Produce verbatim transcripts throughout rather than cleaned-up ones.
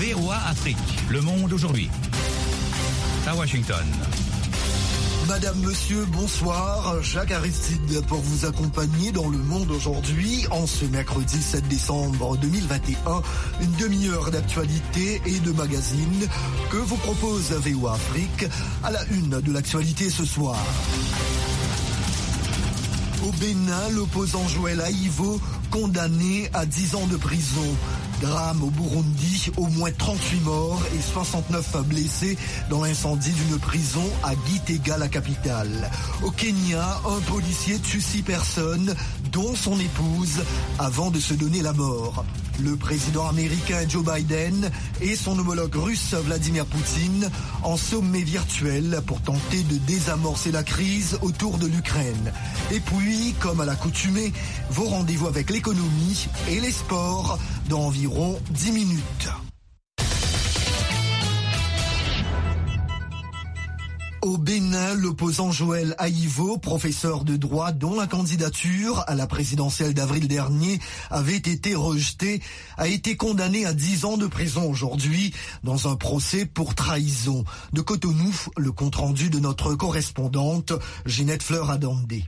V O A Afrique, Le Monde aujourd'hui. À Washington. Madame, Monsieur, bonsoir. Jacques Aristide pour vous accompagner dans Le Monde aujourd'hui en ce mercredi sept décembre deux mille vingt et un. Une demi-heure d'actualité et de magazine que vous propose V O A Afrique à la une de l'actualité ce soir. Au Bénin, l'opposant Joël Aïvo condamné à dix ans de prison. Drame au Burundi, au moins trente-huit morts et soixante-neuf blessés dans l'incendie d'une prison à Gitega, la capitale. Au Kenya, un policier tue six personnes, dont son épouse, avant de se donner la mort. Le président américain Joe Biden et son homologue russe Vladimir Poutine en sommet virtuel pour tenter de désamorcer la crise autour de l'Ukraine. Et puis, comme à l'accoutumée, vos rendez-vous avec l'économie et les sports dans environ dix minutes. Au Bénin, l'opposant Joël Aïvo, professeur de droit dont la candidature à la présidentielle d'avril dernier avait été rejetée, a été condamné à dix ans de prison aujourd'hui dans un procès pour trahison. De Cotonou, le compte-rendu de notre correspondante Ginette Fleur-Adandé.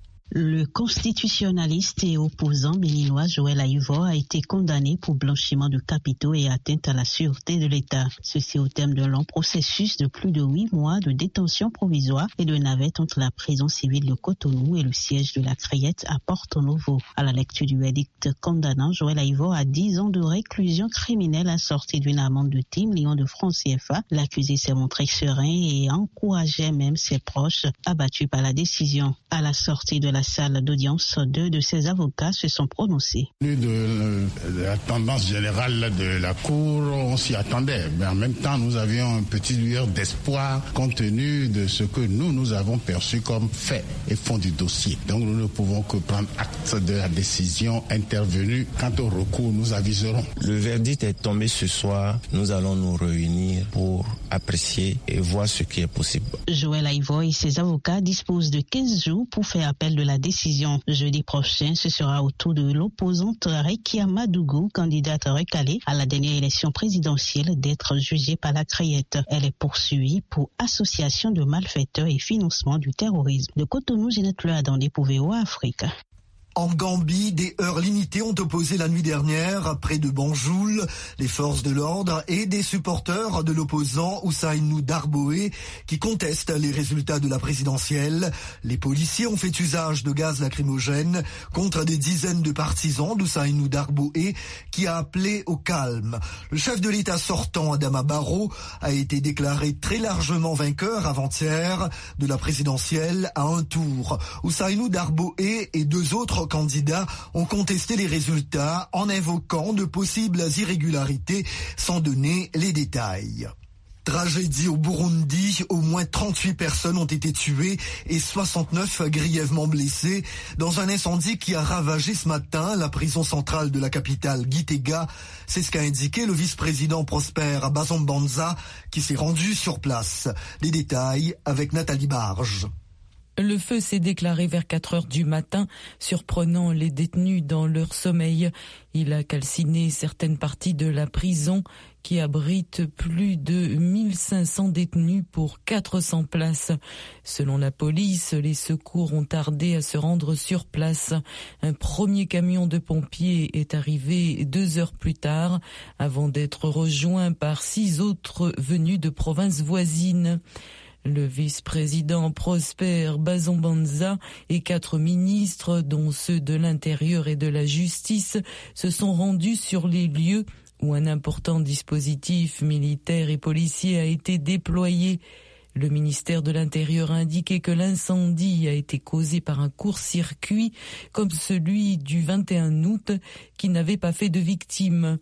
Le constitutionnaliste et opposant béninois Joël Aïvo a été condamné pour blanchiment de capitaux et atteinte à la sûreté de l'État. Ceci au terme d'un long processus de plus de huit mois de détention provisoire et de navette entre la prison civile de Cotonou et le siège de la Criette à Porto Novo. À la lecture du verdict condamnant Joël Aïvo à dix ans de réclusion criminelle assortie d'une amende de dix millions de francs C F A, l'accusé s'est montré serein et encourageait même ses proches abattus par la décision. À la sortie de la salle d'audience, deux de ses avocats se sont prononcés. De, de la tendance générale de la Cour, on s'y attendait, mais en même temps, nous avions un petit lueur d'espoir compte tenu de ce que nous, nous avons perçu comme fait et fond du dossier. Donc nous ne pouvons que prendre acte de la décision intervenue. Quant au recours, nous aviserons. Le verdict est tombé ce soir. Nous allons nous réunir pour apprécier et voir ce qui est possible. Joël Aïvo et ses avocats disposent de quinze jours pour faire appel de la décision. Jeudi prochain, ce sera au tour de l'opposante Rekia Madougou, candidate recalée à la dernière élection présidentielle, d'être jugée par la Criette. Elle est poursuivie pour association de malfaiteurs et financement du terrorisme. De Cotonou, Ginette Fleur-Adandé pour V O A Afrique. En Gambie, des heures limitées ont opposé la nuit dernière, près de Banjul, les forces de l'ordre et des supporters de l'opposant Oussainou Darboe qui contestent les résultats de la présidentielle. Les policiers ont fait usage de gaz lacrymogène contre des dizaines de partisans d'Oussainou Darboe qui a appelé au calme. Le chef de l'État sortant, Adama Barrow, a été déclaré très largement vainqueur avant-hier de la présidentielle à un tour. Oussainou Darboe et deux autres candidats ont contesté les résultats en invoquant de possibles irrégularités sans donner les détails. Tragédie au Burundi, au moins trente-huit personnes ont été tuées et soixante-neuf grièvement blessées dans un incendie qui a ravagé ce matin la prison centrale de la capitale Gitega. C'est ce qu'a indiqué le vice-président Prosper Bazombanza qui s'est rendu sur place. Les détails avec Nathalie Barge. Le feu s'est déclaré vers quatre heures du matin, surprenant les détenus dans leur sommeil. Il a calciné certaines parties de la prison qui abrite plus de mille cinq cents détenus pour quatre cents places. Selon la police, les secours ont tardé à se rendre sur place. Un premier camion de pompiers est arrivé deux heures plus tard, avant d'être rejoint par six autres venus de provinces voisines. Le vice-président Prosper Bazombanza et quatre ministres, dont ceux de l'Intérieur et de la Justice, se sont rendus sur les lieux où un important dispositif militaire et policier a été déployé. Le ministère de l'Intérieur a indiqué que l'incendie a été causé par un court-circuit comme celui du vingt et un août qui n'avait pas fait de victimes.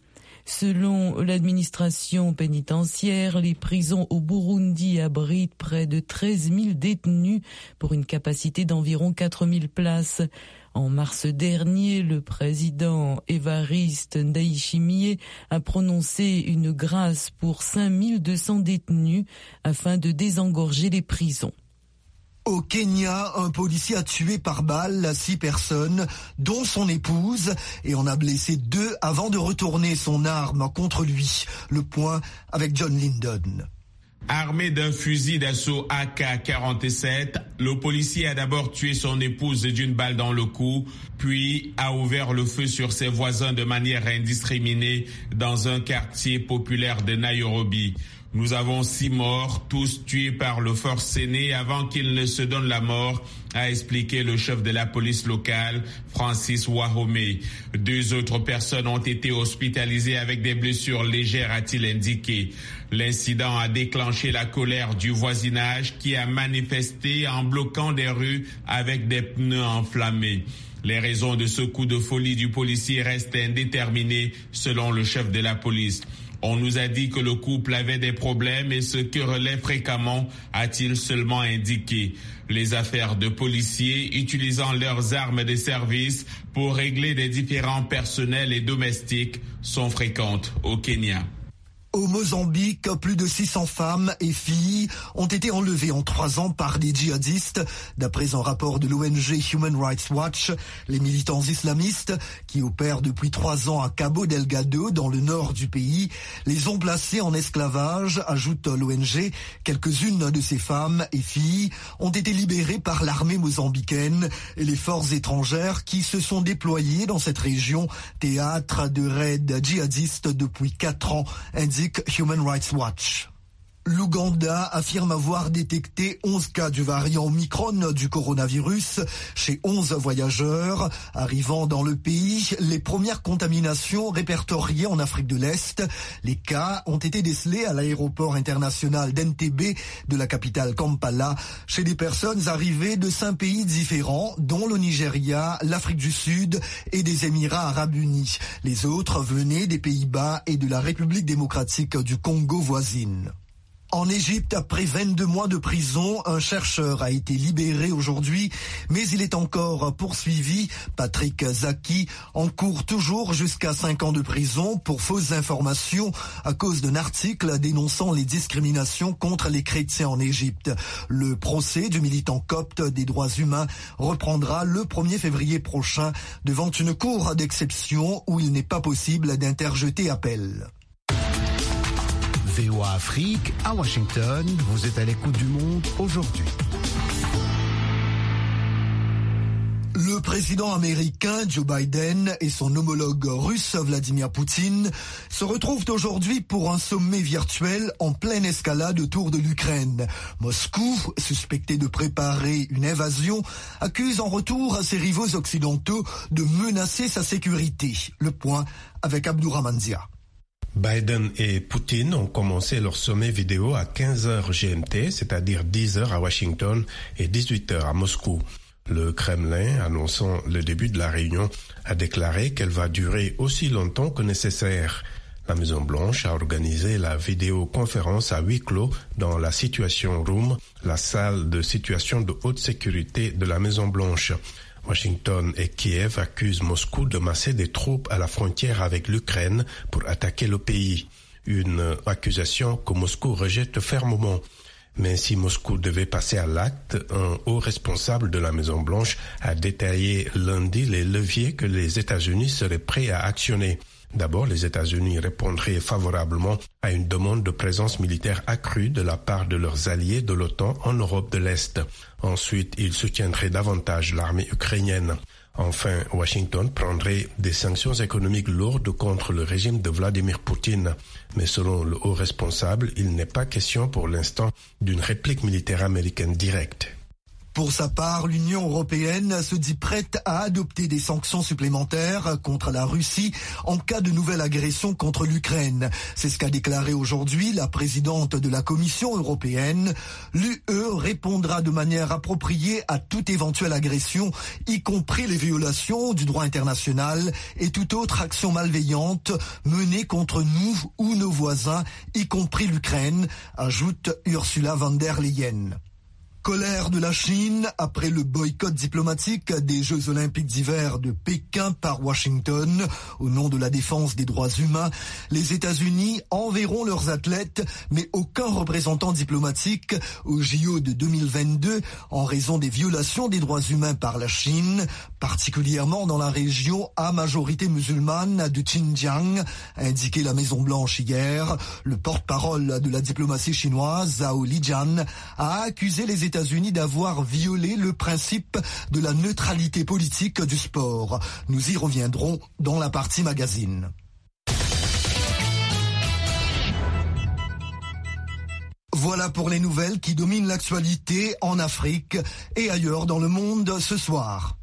Selon l'administration pénitentiaire, les prisons au Burundi abritent près de treize mille détenus pour une capacité d'environ quatre mille places. En mars dernier, le président Évariste Ndayishimiye a prononcé une grâce pour cinq mille deux cents détenus afin de désengorger les prisons. Au Kenya, un policier a tué par balle six personnes, dont son épouse, et en a blessé deux avant de retourner son arme contre lui. Le point avec John Lyndon. Armé d'un fusil d'assaut A K quarante-sept, le policier a d'abord tué son épouse d'une balle dans le cou, puis a ouvert le feu sur ses voisins de manière indiscriminée dans un quartier populaire de Nairobi. Nous avons six morts, tous tués par le forcené avant qu'il ne se donne la mort, a expliqué le chef de la police locale, Francis Wahome. Deux autres personnes ont été hospitalisées avec des blessures légères, a-t-il indiqué. L'incident a déclenché la colère du voisinage qui a manifesté en bloquant des rues avec des pneus enflammés. Les raisons de ce coup de folie du policier restent indéterminées, selon le chef de la police. On nous a dit que le couple avait des problèmes et se querellait fréquemment, a-t-il seulement indiqué. Les affaires de policiers utilisant leurs armes de service pour régler des différends personnels et domestiques sont fréquentes au Kenya. Au Mozambique, plus de six cents femmes et filles ont été enlevées en trois ans par des djihadistes. D'après un rapport de l'O N G Human Rights Watch, les militants islamistes, qui opèrent depuis trois ans à Cabo Delgado, dans le nord du pays, les ont placées en esclavage, ajoute l'O N G. Quelques-unes de ces femmes et filles ont été libérées par l'armée mozambicaine et les forces étrangères qui se sont déployées dans cette région, théâtre de raids djihadistes depuis quatre ans, indique Human Rights Watch. L'Ouganda affirme avoir détecté onze cas du variant Omicron du coronavirus chez onze voyageurs arrivant dans le pays. Les premières contaminations répertoriées en Afrique de l'Est. Les cas ont été décelés à l'aéroport international d'Entebbe de la capitale Kampala chez des personnes arrivées de cinq pays différents, dont le Nigeria, l'Afrique du Sud et des Émirats arabes unis. Les autres venaient des Pays-Bas et de la République démocratique du Congo voisine. En Égypte, après vingt-deux mois de prison, un chercheur a été libéré aujourd'hui, mais il est encore poursuivi. Patrick Zaki encourt toujours jusqu'à cinq ans de prison pour fausses informations à cause d'un article dénonçant les discriminations contre les chrétiens en Égypte. Le procès du militant copte des droits humains reprendra le premier février prochain devant une cour d'exception où il n'est pas possible d'interjeter appel. V O A Afrique, à Washington, vous êtes à l'écoute du monde aujourd'hui. Le président américain Joe Biden et son homologue russe Vladimir Poutine se retrouvent aujourd'hui pour un sommet virtuel en pleine escalade autour de l'Ukraine. Moscou, suspecté de préparer une invasion, accuse en retour à ses rivaux occidentaux de menacer sa sécurité. Le point avec Abdourahmane Dia. Biden et Poutine ont commencé leur sommet vidéo à quinze heures G M T, c'est-à-dire dix heures à Washington et dix-huit heures à Moscou. Le Kremlin, annonçant le début de la réunion, a déclaré qu'elle va durer aussi longtemps que nécessaire. La Maison-Blanche a organisé la vidéoconférence à huis clos dans la Situation Room, la salle de situation de haute sécurité de la Maison-Blanche. Washington et Kiev accusent Moscou de masser des troupes à la frontière avec l'Ukraine pour attaquer le pays. Une accusation que Moscou rejette fermement. Mais si Moscou devait passer à l'acte, un haut responsable de la Maison-Blanche a détaillé lundi les leviers que les États-Unis seraient prêts à actionner. D'abord, les États-Unis répondraient favorablement à une demande de présence militaire accrue de la part de leurs alliés de l'OTAN en Europe de l'Est. Ensuite, ils soutiendraient davantage l'armée ukrainienne. Enfin, Washington prendrait des sanctions économiques lourdes contre le régime de Vladimir Poutine. Mais selon le haut responsable, il n'est pas question pour l'instant d'une réplique militaire américaine directe. Pour sa part, l'Union européenne se dit prête à adopter des sanctions supplémentaires contre la Russie en cas de nouvelle agression contre l'Ukraine. C'est ce qu'a déclaré aujourd'hui la présidente de la Commission européenne. L'U E répondra de manière appropriée à toute éventuelle agression, y compris les violations du droit international et toute autre action malveillante menée contre nous ou nos voisins, y compris l'Ukraine, ajoute Ursula von der Leyen. Colère de la Chine après le boycott diplomatique des Jeux Olympiques d'hiver de Pékin par Washington. Au nom de la défense des droits humains, les États-Unis enverront leurs athlètes, mais aucun représentant diplomatique au J O de deux mille vingt-deux en raison des violations des droits humains par la Chine, particulièrement dans la région à majorité musulmane de Xinjiang, a indiqué la Maison-Blanche hier. Le porte-parole de la diplomatie chinoise, Zhao Lijian, a accusé les États-Unis États-Unis d'avoir violé le principe de la neutralité politique du sport. Nous y reviendrons dans la partie magazine. Voilà pour les nouvelles qui dominent l'actualité en Afrique et ailleurs dans le monde ce soir.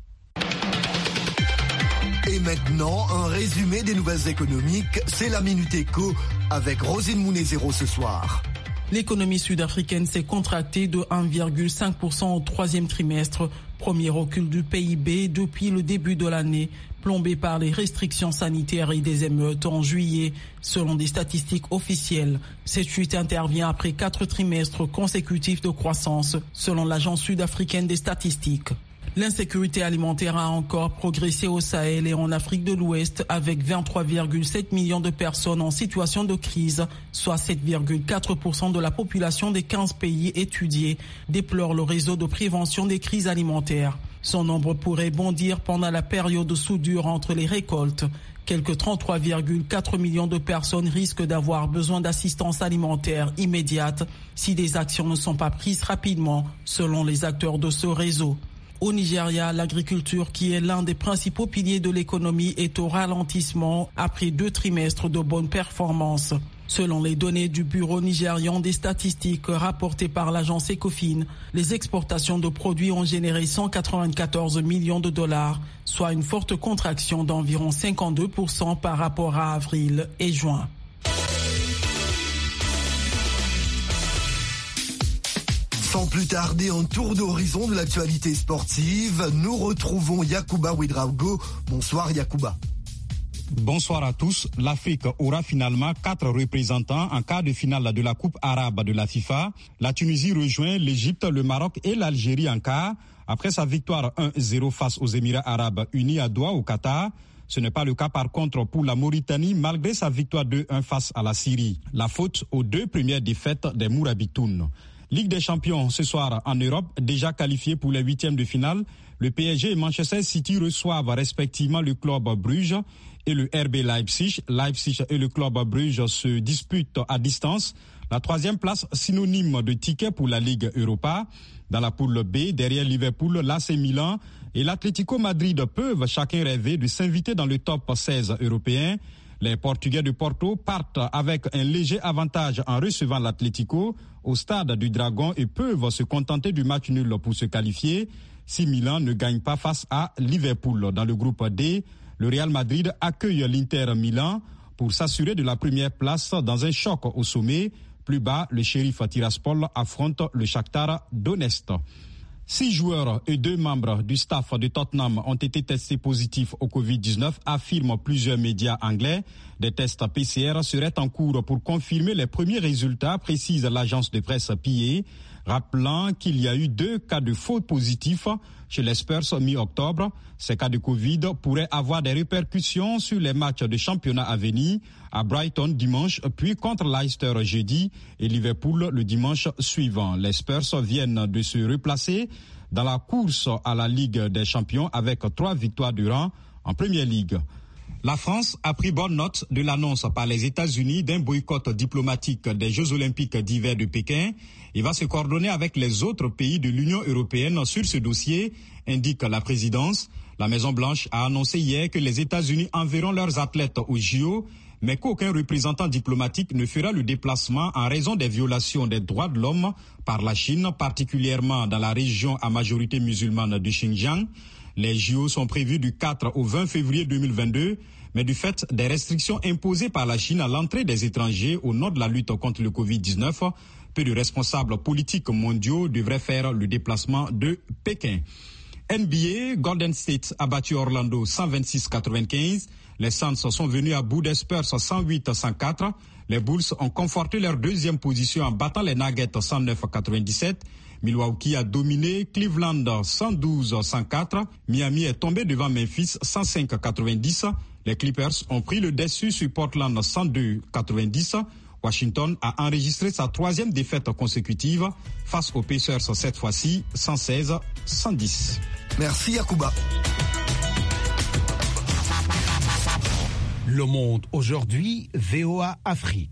Et maintenant, un résumé des nouvelles économiques, c'est la Minute Éco avec Rosine Mounezero ce soir. L'économie sud-africaine s'est contractée de un virgule cinq pour cent au troisième trimestre, premier recul du P I B depuis le début de l'année, plombé par les restrictions sanitaires et des émeutes en juillet, selon des statistiques officielles. Cette chute intervient après quatre trimestres consécutifs de croissance, selon l'Agence sud-africaine des statistiques. L'insécurité alimentaire a encore progressé au Sahel et en Afrique de l'Ouest avec vingt-trois virgule sept millions de personnes en situation de crise, soit sept virgule quatre pour cent de la population des quinze pays étudiés, déplore le réseau de prévention des crises alimentaires. Son nombre pourrait bondir pendant la période de soudure entre les récoltes. Quelques trente-trois virgule quatre millions de personnes risquent d'avoir besoin d'assistance alimentaire immédiate si des actions ne sont pas prises rapidement, selon les acteurs de ce réseau. Au Nigeria, l'agriculture, qui est l'un des principaux piliers de l'économie, est au ralentissement après deux trimestres de bonnes performances. Selon les données du Bureau nigérian des statistiques rapportées par l'agence Ecofin, les exportations de produits ont généré cent quatre-vingt-quatorze millions de dollars, soit une forte contraction d'environ cinquante-deux pour cent par rapport à avril et juin. Sans plus tarder, un tour d'horizon de l'actualité sportive. Nous retrouvons Yacouba Ouedraogo. Bonsoir Yacouba. Bonsoir à tous. L'Afrique aura finalement quatre représentants en quart de finale de la Coupe arabe de la FIFA. La Tunisie rejoint l'Égypte, le Maroc et l'Algérie en quart. Après sa victoire un zéro face aux Émirats arabes unis à Doha au Qatar. Ce n'est pas le cas par contre pour la Mauritanie malgré sa victoire deux un face à la Syrie. La faute aux deux premières défaites des Mourabitoun. Ligue des champions ce soir en Europe, déjà qualifiés pour les huitièmes de finale. Le P S G et Manchester City reçoivent respectivement le club Bruges et le R B Leipzig. Leipzig et le club Bruges se disputent à distance. La troisième place synonyme de ticket pour la Ligue Europa. Dans la poule B, derrière Liverpool, l'A C Milan et l'Atlético Madrid peuvent chacun rêver de s'inviter dans le top seize européen. Les Portugais de Porto partent avec un léger avantage en recevant l'Atlético au stade du Dragon et peuvent se contenter du match nul pour se qualifier si Milan ne gagne pas face à Liverpool. Dans le groupe D, le Real Madrid accueille l'Inter Milan pour s'assurer de la première place dans un choc au sommet. Plus bas, le Sheriff Tiraspol affronte le Shakhtar Donetsk. Six joueurs et deux membres du staff de Tottenham ont été testés positifs au covid dix-neuf, affirment plusieurs médias anglais. Des tests P C R seraient en cours pour confirmer les premiers résultats, précise l'agence de presse P A, rappelant qu'il y a eu deux cas de faux positifs chez les Spurs mi-octobre. Ces cas de Covid pourraient avoir des répercussions sur les matchs de championnat à venir, à Brighton dimanche, puis contre Leicester jeudi et Liverpool le dimanche suivant. Les Spurs viennent de se replacer dans la course à la Ligue des Champions avec trois victoires de rang en Première Ligue. La France a pris bonne note de l'annonce par les États-Unis d'un boycott diplomatique des Jeux Olympiques d'hiver de Pékin et va se coordonner avec les autres pays de l'Union européenne sur ce dossier, indique la présidence. La Maison-Blanche a annoncé hier que les États-Unis enverront leurs athlètes au J O, mais qu'aucun représentant diplomatique ne fera le déplacement en raison des violations des droits de l'homme par la Chine, particulièrement dans la région à majorité musulmane du Xinjiang. Les J O sont prévus du quatre au vingt février deux mille vingt-deux, mais du fait des restrictions imposées par la Chine à l'entrée des étrangers au nom de la lutte contre le covid dix-neuf, peu de responsables politiques mondiaux devraient faire le déplacement de Pékin. N B A, Golden State a battu Orlando cent vingt-six à quatre-vingt-quinze. Les Suns sont venus à bout des Spurs cent huit à cent quatre. Les Bulls ont conforté leur deuxième position en battant les Nuggets cent neuf à quatre-vingt-dix-sept. Milwaukee a dominé Cleveland cent douze à cent quatre. Miami est tombé devant Memphis cent cinq à quatre-vingt-dix. Les Clippers ont pris le dessus sur Portland cent deux à quatre-vingt-dix. Washington a enregistré sa troisième défaite consécutive face aux Pacers cette fois-ci cent seize à cent dix. Merci Yacouba. Le Monde aujourd'hui, V O A Afrique.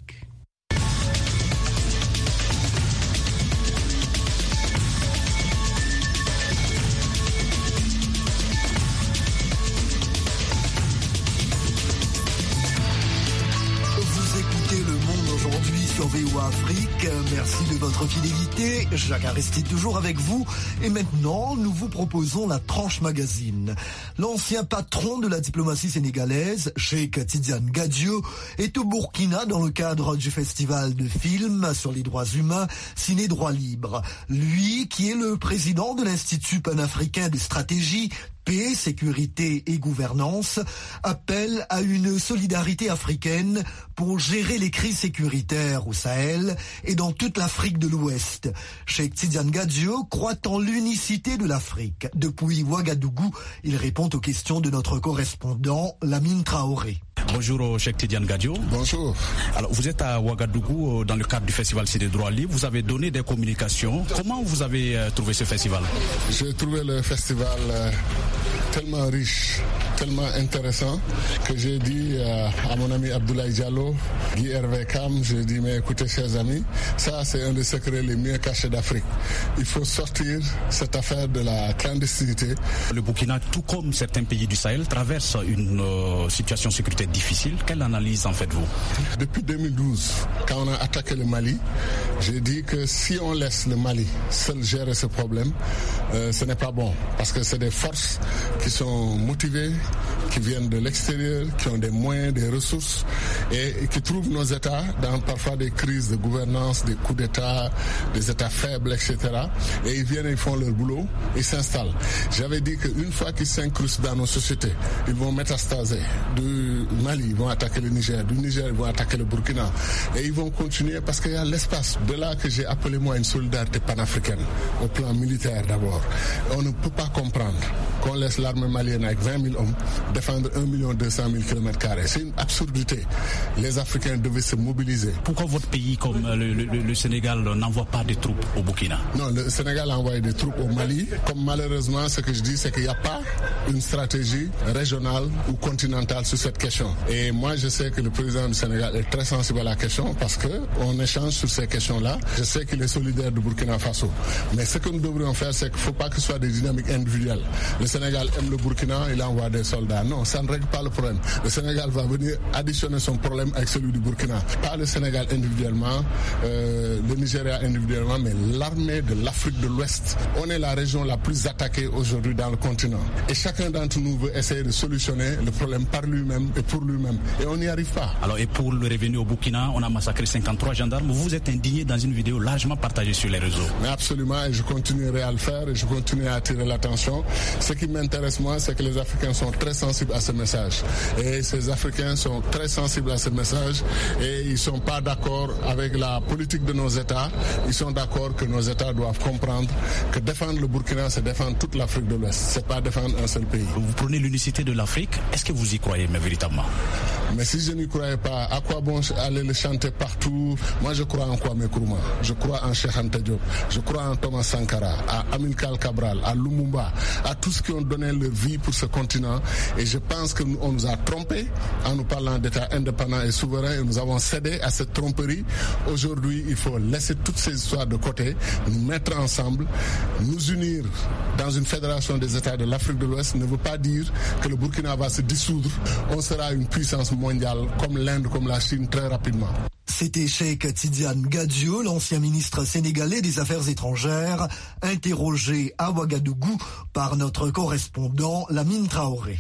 Sur V O A Afrique, merci de votre fidélité. Jacques Aristide toujours avec vous. Et maintenant, nous vous proposons la tranche magazine. L'ancien patron de la diplomatie sénégalaise, Cheikh Tidiane Gadio, est au Burkina dans le cadre du festival de films sur les droits humains Ciné Droit Libre. Lui, qui est le président de l'Institut panafricain de stratégie, paix, sécurité et gouvernance, appelle à une solidarité africaine pour gérer les crises sécuritaires au Sahel et dans toute l'Afrique de l'Ouest. Cheikh Tidiane Gadio croit en l'unicité de l'Afrique. Depuis Ouagadougou, il répond aux questions de notre correspondant Lamine Traoré. Bonjour Cheikh Tidiane Gadio. Bonjour. Alors vous êtes à Ouagadougou dans le cadre du festival C D Droits Libres. Vous avez donné des communications. Comment vous avez euh, trouvé ce festival? J'ai trouvé le festival euh, tellement riche, tellement intéressant que j'ai dit euh, à mon ami Abdoulaye Diallo, Guy Hervé Kam, j'ai dit mais écoutez chers amis, ça c'est un des secrets les mieux cachés d'Afrique. Il faut sortir cette affaire de la clandestinité. Le Burkina, tout comme certains pays du Sahel, traverse une euh, situation sécuritaire difficile. Quelle analyse en faites-vous? Depuis deux mille douze, quand on a attaqué le Mali, j'ai dit que si on laisse le Mali seul gérer ce problème, euh, ce n'est pas bon. Parce que c'est des forces qui sont motivées, qui viennent de l'extérieur, qui ont des moyens, des ressources et qui trouvent nos États dans parfois des crises de gouvernance, des coups d'État, des États faibles, et cetera. Et ils viennent, ils font leur boulot, ils s'installent. J'avais dit qu'une fois qu'ils s'incrustent dans nos sociétés, ils vont métastaser. Du Mali, ils vont attaquer le Niger. Du Niger, ils vont attaquer le Burkina. Et ils vont continuer parce qu'il y a l'espace. De là que j'ai appelé moi une solidarité panafricaine, au plan militaire d'abord. On ne peut pas comprendre qu'on laisse l'armée malienne avec vingt mille hommes défendre un million deux cent mille kilomètres carrés. C'est une absurdité. Les Africains devaient se mobiliser. Pourquoi votre pays, comme le, le, le Sénégal, n'envoie pas de troupes au Burkina? Non, le Sénégal a envoyé des troupes au Mali. Comme malheureusement, ce que je dis, c'est qu'il n'y a pas une stratégie régionale ou continentale sur cette question. Et moi, je sais que le président du Sénégal est très sensible à la question parce qu'on échange sur ces questions-là. Je sais qu'il est solidaire du Burkina Faso. Mais ce que nous devrions faire, c'est qu'il ne faut pas que ce soit des dynamiques individuelles. Le Sénégal aime le Burkina, il envoie des soldats. Non, ça ne règle pas le problème. Le Sénégal va venir additionner son problème avec celui du Burkina. Pas le Sénégal individuellement, euh, le Nigeria individuellement, mais l'armée de l'Afrique de l'Ouest. On est la région la plus attaquée aujourd'hui dans le continent. Et chacun d'entre nous veut essayer de solutionner le problème par lui-même et pour lui-même. Et on n'y arrive pas. Alors, et pour le revenu au Burkina, on a massacré cinquante-trois gendarmes. Vous êtes indigné dans une vidéo largement partagée sur les réseaux. Mais absolument, et je continuerai à le faire et je continue à attirer l'attention. Ce qui m'intéresse, moi, c'est que les Africains sont très sensibles à ce message. Et ces Africains sont très sensibles à ce message et ils ne sont pas d'accord avec la politique de nos États. Ils sont d'accord que nos États doivent comprendre que défendre le Burkina, c'est défendre toute l'Afrique de l'Ouest. C'est pas défendre un seul pays. Vous prenez l'unicité de l'Afrique. Est-ce que vous y croyez, mais véritablement? Mais si je n'y croyais pas, à quoi bon aller le chanter partout? Moi, je crois en Kwame Nkrumah. Je crois en Cheikh Anta Diop. Je crois en Thomas Sankara, à Amilcar Cabral, à Lumumba, à tous ceux qui ont donné leur vie pour ce continent. Et je pense qu'on nous a trompés en nous parlant d'État indépendant et souverain et nous avons cédé à cette tromperie. Aujourd'hui, il faut laisser toutes ces histoires de côté, nous mettre ensemble, nous unir dans une fédération des États de l'Afrique de l'Ouest ne veut pas dire que le Burkina va se dissoudre. On sera une puissance mondiale comme l'Inde, comme la Chine très rapidement. C'était Cheikh Tidiane Gadio, l'ancien ministre sénégalais des Affaires étrangères, interrogé à Ouagadougou par notre correspondant Lamine Traoré.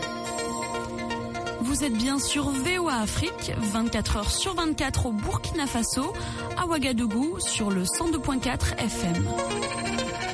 Vous êtes bien sur V O A Afrique, vingt-quatre heures sur vingt-quatre au Burkina Faso, à Ouagadougou sur le cent deux point quatre F M.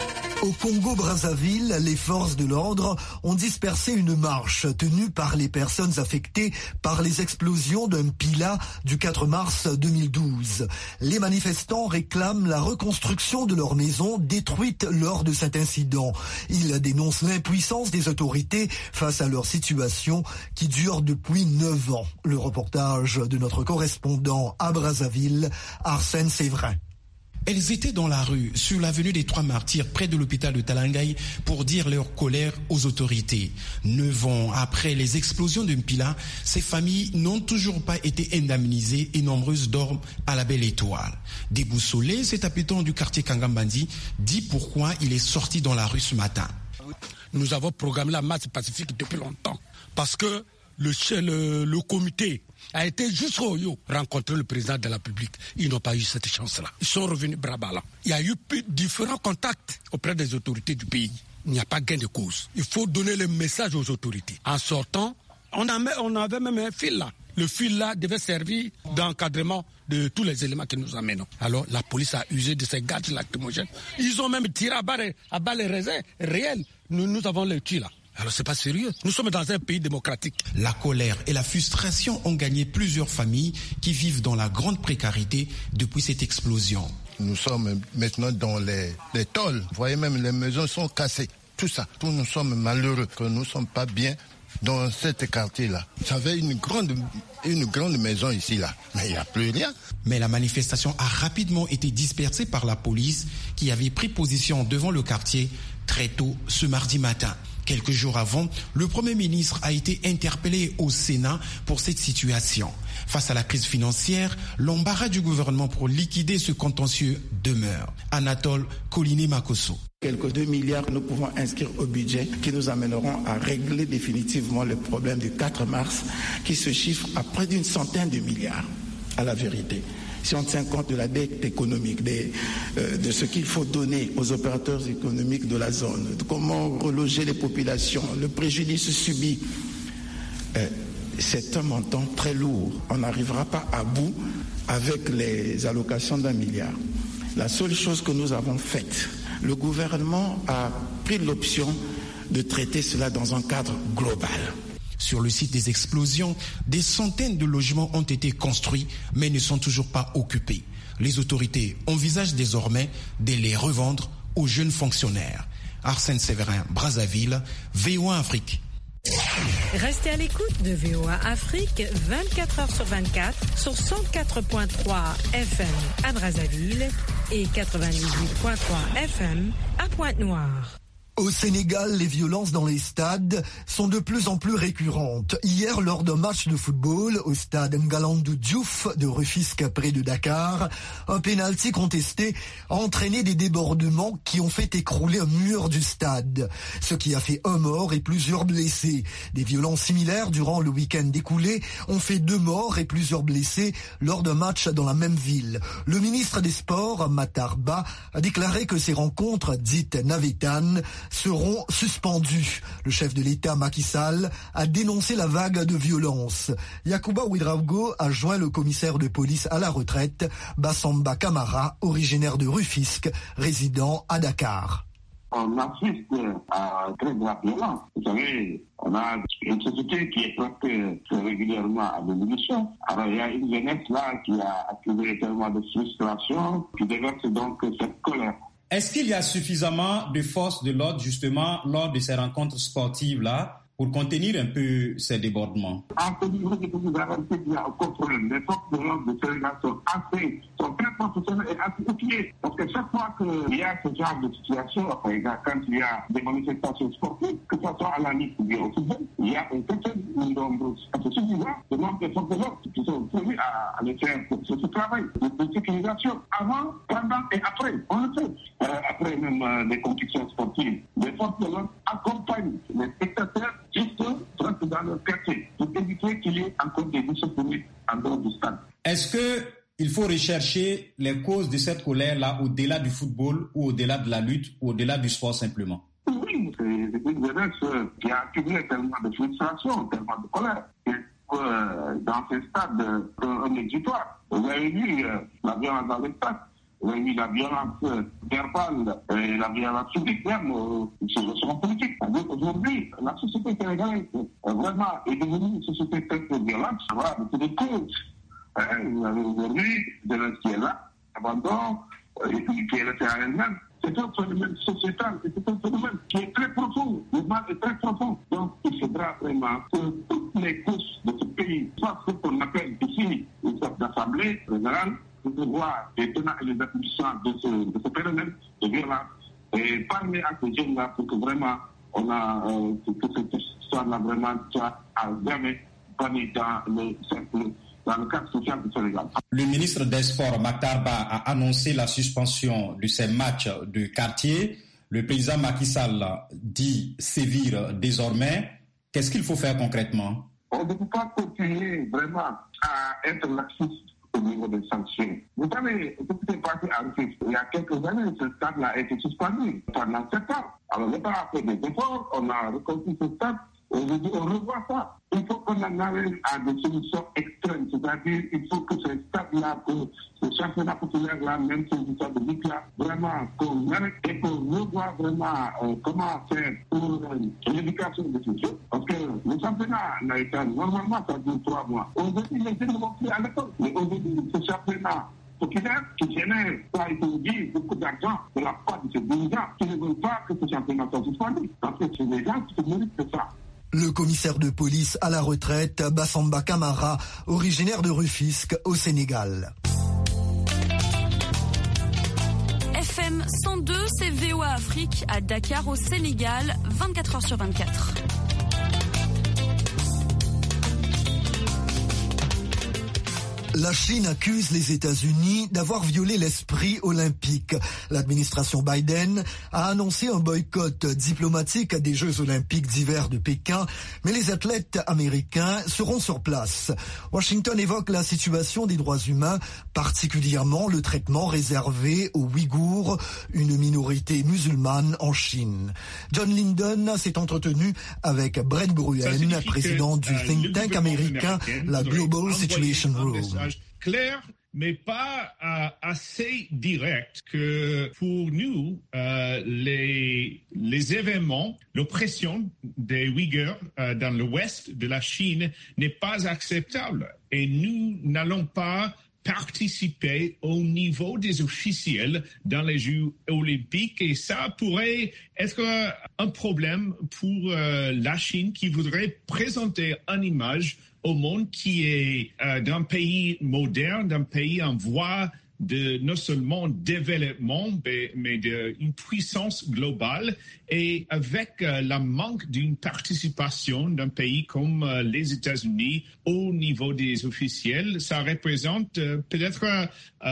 Au Congo-Brazzaville, les forces de l'ordre ont dispersé une marche tenue par les personnes affectées par les explosions d'un Mpila du quatre mars deux mille douze. Les manifestants réclament la reconstruction de leur maison détruite lors de cet incident. Ils dénoncent l'impuissance des autorités face à leur situation qui dure depuis neuf ans. Le reportage de notre correspondant à Brazzaville, Arsène Séverin. Elles étaient dans la rue, sur l'avenue des Trois Martyrs, près de l'hôpital de Talangaï, pour dire leur colère aux autorités. Neuf ans après les explosions de Mpila, ces familles n'ont toujours pas été indemnisées et nombreuses dorment à la belle étoile. Déboussolé, cet habitant du quartier Kangambandi dit pourquoi il est sorti dans la rue ce matin. Nous avons programmé la marche pacifique depuis longtemps parce que le, le, le comité a été jusqu'au Yo rencontrer le président de la République. Ils n'ont pas eu cette chance-là. Ils sont revenus bras-ballants. Il y a eu différents contacts auprès des autorités du pays. Il n'y a pas gain de cause. Il faut donner le message aux autorités. En sortant, on, a, on avait même un fil là. Le fil là devait servir d'encadrement de tous les éléments que nous amenons. Alors la police a usé de ces gaz lacrymogènes. Ils ont même tiré à balles, à balles réelles. Nous, nous avons le tir là. Alors c'est pas sérieux. Nous sommes dans un pays démocratique. La colère et la frustration ont gagné plusieurs familles qui vivent dans la grande précarité depuis cette explosion. Nous sommes maintenant dans les, les tôles. Vous voyez, même les maisons sont cassées. Tout ça. Tous nous sommes malheureux que nous ne sommes pas bien dans ce quartier-là. J'avais une grande, une grande maison ici, là. Mais il n'y a plus rien. Mais la manifestation a rapidement été dispersée par la police qui avait pris position devant le quartier très tôt ce mardi matin. Quelques jours avant, le Premier ministre a été interpellé au Sénat pour cette situation. Face à la crise financière, l'embarras du gouvernement pour liquider ce contentieux demeure. Anatole Koliné-Makosso. Quelques deux milliards que nous pouvons inscrire au budget qui nous amèneront à régler définitivement le problème du quatre mars qui se chiffre à près d'une centaine de milliards, à la vérité. Si on tient compte de la dette économique, des, euh, de ce qu'il faut donner aux opérateurs économiques de la zone, de comment reloger les populations, le préjudice subi, euh, c'est un montant très lourd. On n'arrivera pas à bout avec les allocations d'un milliard. La seule chose que nous avons faite, le gouvernement a pris l'option de traiter cela dans un cadre global. Sur le site des explosions, des centaines de logements ont été construits, mais ne sont toujours pas occupés. Les autorités envisagent désormais de les revendre aux jeunes fonctionnaires. Arsène Séverin, Brazzaville, V O A Afrique. Restez à l'écoute de V O A Afrique vingt-quatre heures sur vingt-quatre sur cent quatre virgule trois F M à Brazzaville et quatre-vingt-dix-huit virgule trois F M à Pointe-Noire. Au Sénégal, les violences dans les stades sont de plus en plus récurrentes. Hier, lors d'un match de football au stade Ngalandou Diouf de Rufisque près de Dakar, un pénalty contesté a entraîné des débordements qui ont fait écrouler un mur du stade, ce qui a fait un mort et plusieurs blessés. Des violences similaires durant le week-end écoulé ont fait deux morts et plusieurs blessés lors d'un match dans la même ville. Le ministre des Sports, Matar Ba, a déclaré que ces rencontres dites navétanes seront suspendus. Le chef de l'État, Macky Sall, a dénoncé la vague de violence. Yacouba Ouedraogo a joint le commissaire de police à la retraite, Bassamba Camara, originaire de Rufisque, résident à Dakar. On assiste à très de la violence. Vous savez, on a une société qui est presque régulièrement à l'évolution. Alors il y a une jeunesse là qui a accumulé tellement de frustration, qui déverse donc cette colère. Est-ce qu'il y a suffisamment de forces de l'ordre, justement, lors de ces rencontres sportives-là, pour contenir un peu ces débordements? En ce niveau, je peux vous garantir qu'il y a aucun problème. Les forces de l'ordre de Sénégal sont assez, sont très professionnelles et assez outillées. Parce que chaque fois qu'il y a ce genre de situation, par exemple, quand il y a des manifestations sportives, que ce soit à la lutte ou bien au football, il y a un certain nombre assez suffisant de membres des forces de l'ordre qui sont prévus à, à le faire ce, ce travail de, de sécurisation avant, pendant et après. On le fait. Euh, après même euh, les compétitions sportives, les forces de l'ordre accompagnent les spectateurs juste dans leur quartier pour éviter qu'il y ait encore des disciplines en dehors du stade. Est-ce qu'il faut rechercher les causes de cette colère-là au-delà du football ou au-delà de la lutte ou au-delà du sport simplement? Oui, c'est une jeunesse qui a accumulé tellement de frustration, tellement de colère. Et euh, dans ces stades, euh, un exutoire. Vous avez vu euh, la violence dans les stades. Il y a eu la violence verbale et la violence physique, même sur le champ politique. Aujourd'hui, la société sénégalaise, vraiment, est devenue une société très très violente. Ça va avec des causes. Vous avez aujourd'hui de l'un qui est là, abandon, et puis qui est resté à elle-même. C'est un phénomène sociétal, c'est un phénomène qui est très profond. Le mal est très profond. Donc, il faudra vraiment que toutes les couches de ce pays fassent ce qu'on appelle ici une sorte d'assemblée générale pour voir les tenants et les aboutissants de ce, de ce phénomène de violence et parler à ces jeunes-là pour que vraiment on a, euh, que cette histoire-là vraiment soit à jamais bannie dans le cercle. Dans le cadre social du Sénégal. Le ministre des Sports, Makhtar Ba, a annoncé la suspension de ces matchs de quartier. Le président Macky Sall dit sévir désormais. Qu'est-ce qu'il faut faire concrètement? On ne peut pas continuer vraiment à être laxiste au niveau des sanctions. Vous savez, ce qui s'est passé à Rufisque, il y a quelques années, ce stade-là a été suspendu pendant sept ans. Alors l'État a fait des efforts, on a reconstruit ce stade. Aujourd'hui, on revoit ça. Il faut qu'on en arrive à des solutions extrêmes. C'est-à-dire il faut que ce stade-là, que ce championnat populaire-là, même ces histoires de ligue-là, vraiment qu'on arrête et qu'on revoit vraiment euh, comment faire pour euh, l'éducation de ces jeunes. Parce que le championnat n'a été normalement, ça dure trois mois. Aujourd'hui, les jeunes ne vont plus à l'école. Mais aujourd'hui, ce championnat populaire qui génère, ça a été dit, beaucoup d'argent de la part de ces dirigeants qui ne veulent pas que ce championnat soit suspendu. Parce que c'est des gens qui se méritent de ça. Le commissaire de police à la retraite, Bassamba Camara, originaire de Rufisque, au Sénégal. F M cent deux, c'est V O A Afrique à Dakar, au Sénégal, vingt-quatre heures sur vingt-quatre. La Chine accuse les États-Unis d'avoir violé l'esprit olympique. L'administration Biden a annoncé un boycott diplomatique des Jeux olympiques d'hiver de Pékin, mais les athlètes américains seront sur place. Washington évoque la situation des droits humains, particulièrement le traitement réservé aux Ouïghours, une minorité musulmane en Chine. John Linden s'est entretenu avec Brett Bruen, président du think tank américain, la Global Situation Room. Clair, mais pas euh, assez direct que pour nous, euh, les, les événements, l'oppression des Ouïghours euh, dans l'ouest de la Chine n'est pas acceptable. Et nous n'allons pas participer au niveau des officiels dans les Jeux olympiques et ça pourrait être un problème pour euh, la Chine qui voudrait présenter une image au monde qui est euh, d'un pays moderne, d'un pays en voie de non seulement développement, mais, mais d'une puissance globale. Et avec euh, la manque d'une participation d'un pays comme euh, les États-Unis au niveau des officiels, ça représente euh, peut-être euh,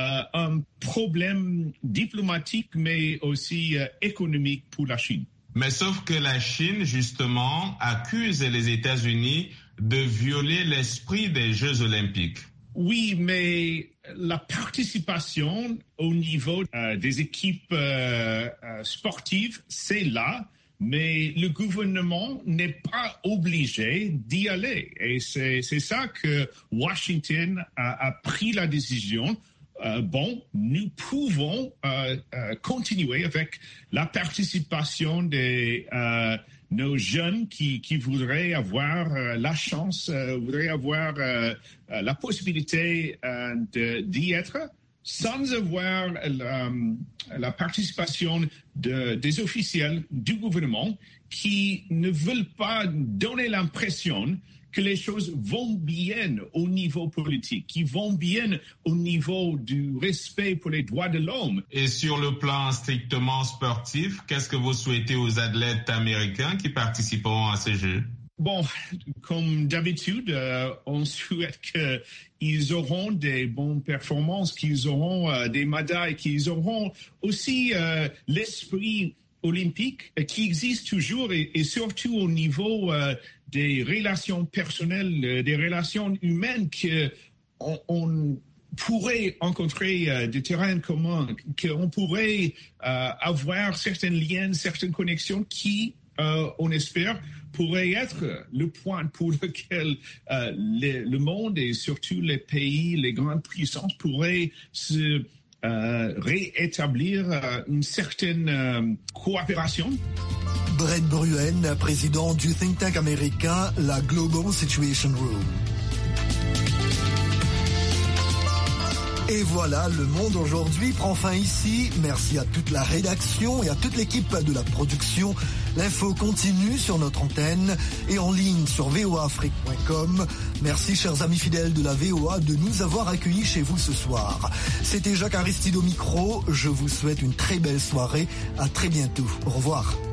un problème diplomatique, mais aussi euh, économique pour la Chine. Mais sauf que la Chine, justement, accuse les États-Unis de violer l'esprit des Jeux olympiques. Oui, mais la participation au niveau euh, des équipes euh, euh, sportives, c'est là, mais le gouvernement n'est pas obligé d'y aller. Et c'est, c'est ça que Washington a, a pris la décision. Euh, bon, nous pouvons euh, euh, continuer avec la participation des euh, nos jeunes qui, qui voudraient avoir euh, la chance, euh, voudraient avoir euh, euh, la possibilité euh, de, d'y être sans avoir la, la participation de, des officiels du gouvernement qui ne veulent pas donner l'impression que les choses vont bien au niveau politique, qui vont bien au niveau du respect pour les droits de l'homme. Et sur le plan strictement sportif, qu'est-ce que vous souhaitez aux athlètes américains qui participeront à ces Jeux? Bon, comme d'habitude, euh, on souhaite qu'ils auront des bonnes performances, qu'ils auront euh, des médailles, qu'ils auront aussi euh, l'esprit olympique qui existe toujours et, et surtout au niveau euh, des relations personnelles, des relations humaines qu'on on pourrait rencontrer euh, des terrains communs, qu'on pourrait euh, avoir certains liens, certaines connexions qui, euh, on espère, pourraient être le point pour lequel euh, les, le monde et surtout les pays, les grandes puissances pourraient se euh, réétablir euh, une certaine euh, coopération. Brett Bruen, président du think tank américain, la Global Situation Room. Et voilà, le monde aujourd'hui prend fin ici. Merci à toute la rédaction et à toute l'équipe de la production. L'info continue sur notre antenne et en ligne sur v o a afrique point com. Merci chers amis fidèles de la V O A de nous avoir accueillis chez vous ce soir. C'était Jacques Aristide au micro. Je vous souhaite une très belle soirée. À très bientôt. Au revoir.